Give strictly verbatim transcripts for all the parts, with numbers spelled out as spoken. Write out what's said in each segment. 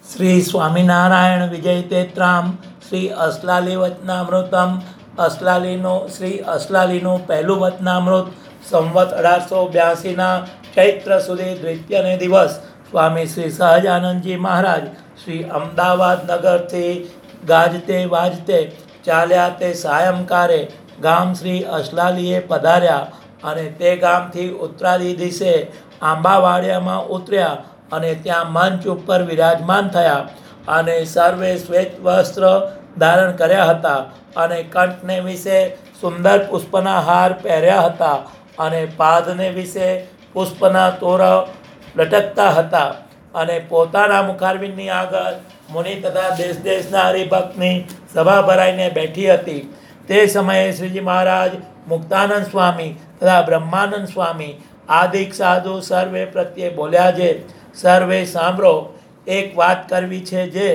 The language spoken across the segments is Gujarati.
શ્રી સ્વામિનારાયણ વિજય તેત્રામ શ્રી અસલાલી વચનામૃતમ અસલાલીનો શ્રી અસલાલીનું પહેલું વચનામૃત સંવત અઢારસો બ્યાસીના ચૈત્ર સુધી દ્વિતીયને દિવસ સ્વામી શ્રી સહજાનંદજી મહારાજ શ્રી અમદાવાદ નગરથી ગાજતે વાજતે ચાલ્યા તે સાયંકાળે ગામ શ્રી અસલાલીએ પધાર્યા અને તે ગામથી ઉત્તરાદી દિશે આંબાવાડિયામાં ઉતર્યા અને ત્યાં મંચ ઉપર વિરાજમાન થયા અને સર્વે શ્વેત વસ્ત્ર ધારણ કર્યા હતા અને કંઠને વિશે સુંદર પુષ્પના હાર પહેર્યા હતા અને પાદને વિશે પુષ્પના તોર લટકતા હતા અને પોતાના મુખારવિંદની આગળ મુનિ તથા દેશ દેશના હરિભક્તની સભા ભરાઈને બેઠી હતી. તે સમયે શ્રીજી મહારાજ મુક્તાનંદ સ્વામી તથા બ્રહ્માનંદ સ્વામી આદિક સાધુ સર્વે પ્રત્યે બોલ્યા છે, સર્વે સાંભળો, એક વાત કરવી છે જે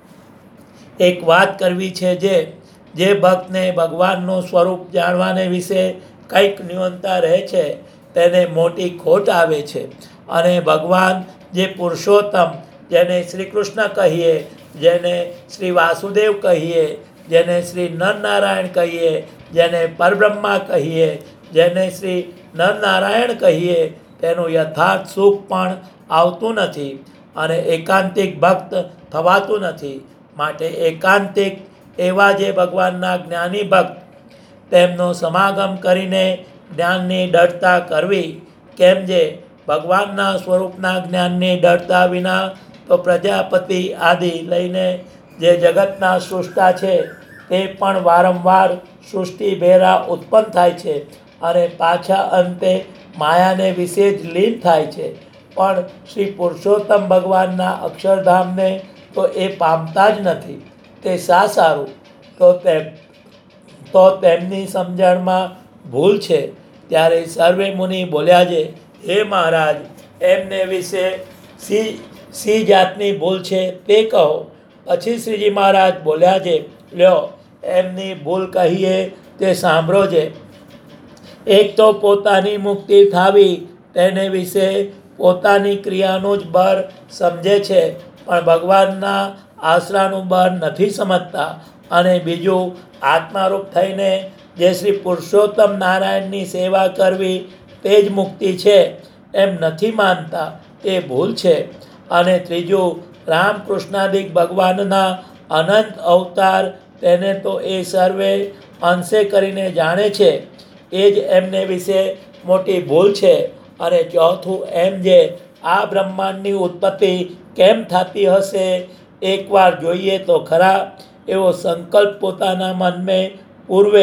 એક વાત કરવી છે જે જે ભક્તને ભગવાનનું સ્વરૂપ જાણવાને વિશે કંઈક ન્યૂનતા રહે છે તેને મોટી ખોટ આવે છે. અને ભગવાન જે પુરુષોત્તમ, જેને શ્રી કૃષ્ણ કહીએ, જેને શ્રી વાસુદેવ કહીએ, જેને શ્રી નરનારાયણ કહીએ, જેને પરબ્રહ્મા કહીએ, જેને શ્રી નરનારાયણ કહીએ, તેનું યથાર્થ સુખ પણ આવતું નથી અને એકાંતિક ભક્ત થવાતું નથી. માટે એકાંતિક એવા જે ભગવાનના જ્ઞાની ભક્ત, તેમનો સમાગમ કરીને જ્ઞાનની દઢતા કરવી. કેમ જે ભગવાનના સ્વરૂપના જ્ઞાનની દઢતા વિના તો પ્રજાપતિ આદિ લઈને જે જગતના સૃષ્ટા છે તે પણ વારંવાર સૃષ્ટિ ભેરા ઉત્પન્ન થાય છે અને પાછા અંતે માયાને વિશે જ લીન થાય છે. પણ શ્રી પુરુષોત્તમ ભગવાનના અક્ષરધામને તો એ પામતા જ નથી. તે શા સારું? તો તેમ તો તેમની સમજણમાં ભૂલ છે. ત્યારે સર્વે મુનિ બોલ્યા છે, હે મહારાજ, એમને વિશે સી સી જાતની ભૂલ છે તે કહો. પછી શ્રીજી મહારાજ બોલ્યા છે, લ્યો એમની ભૂલ કહીએ તે સાંભળો છે. એક તો પોતાની મુક્તિ થાવી તેને વિશે પોતાની ક્રિયાનું જ બળ સમજે છે પણ ભગવાનના આશરાનું બળ નથી સમજતા. અને બીજું, આત્મારૂપ થઈને જે શ્રી પુરુષોત્તમ નારાયણની સેવા કરવી તે જ મુક્તિ છે એમ નથી માનતા, એ ભૂલ છે. અને ત્રીજું, રામકૃષ્ણાદિક ભગવાનના અનંત અવતાર તેને તો એ સર્વે અંશે કરીને જાણે છે, એ જ એમને વિશે મોટી ભૂલ છે. અને ચોથું, એમ જે આ બ્રહ્માંડની ઉત્પત્તિ કેમ થતી હશે એકવાર જોઈએ તો ખરા, એવો સંકલ્પ પોતાના મનમાં પૂર્વે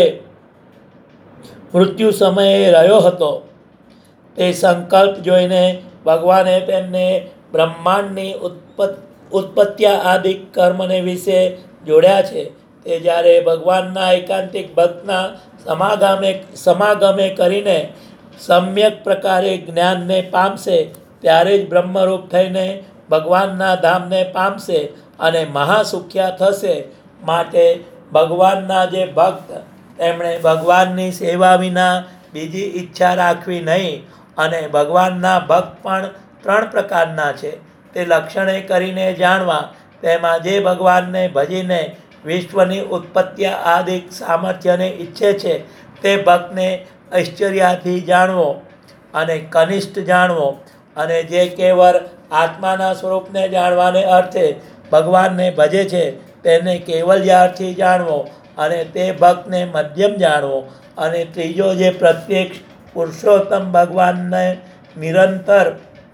મૃત્યુ સમયે રહ્યો હતો. તે સંકલ્પ જોઈને ભગવાને તેમને બ્રહ્માંડની ઉત્પત્તિ ઉત્પત્ત્યા આદિ કર્મને વિશે જોડ્યા છે. તે જ્યારે ભગવાનના એકાંતિક ભક્તના સમાગમે સમાગમે કરીને સમ્યક પ્રકારે જ્ઞાનને પામશે ત્યારે જ બ્રહ્મરૂપ થઈને ભગવાનના ધામને પામશે અને મહાસુખ્યા થશે. માટે ભગવાનના જે ભક્ત, તેમણે ભગવાનની સેવા વિના બીજી ઈચ્છા રાખવી નહીં. અને ભગવાનના ભક્ત પણ ત્રણ પ્રકારના છે તે લક્ષણે કરીને જાણવા. તેમાં જે ભગવાનને ભજીને વિશ્વની ઉત્પત્તિ આદિ સામર્થ્યને ઈચ્છે છે તે ભક્તને ઐશ્વર્યાથી જાણવો અને કનિષ્ઠ જાણવો. અને જે કેવળ આત્માના સ્વરૂપને જાણવાને અર્થે ભગવાનને ભજે છે તેને કેવલ્યાર્થી જાણવો અને તે ભક્તને મધ્યમ જાણવો. અને ત્રીજો, જે પ્રત્યક્ષ પુરુષોત્તમ ભગવાનને નિરંતર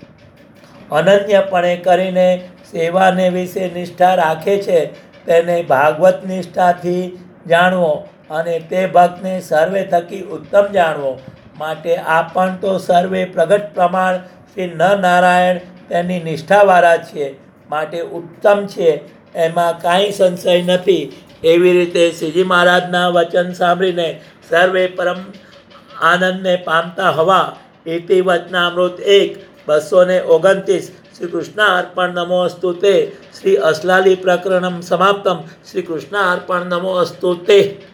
અનન્યપણે કરીને સેવાને વિશે નિષ્ઠા રાખે છે તેને ભાગવત નિષ્ઠાથી જાણવો અને તે ભક્તને સર્વે થકી ઉત્તમ જાણવો. માટે આ પણ તો સર્વે પ્રગટ પ્રમાણ શ્રી નરનારાયણ તેની નિષ્ઠાવાળા છીએ, માટે ઉત્તમ છે, એમાં કાંઈ સંશય નથી. એવી રીતે શ્રીજી મહારાજના વચન સાંભળીને સર્વે પરમ આનંદને પામતા હવા. ઇતિ વચનામૃત એક બસો ને ઓગણત્રીસ. શ્રી કૃષ્ણ અર્પણ નમો અસ્તુ તે. શ્રી અસલાલી પ્રકરણમ સમાપ્તમ. શ્રી કૃષ્ણ અર્પણ નમો અસ્તુ તે.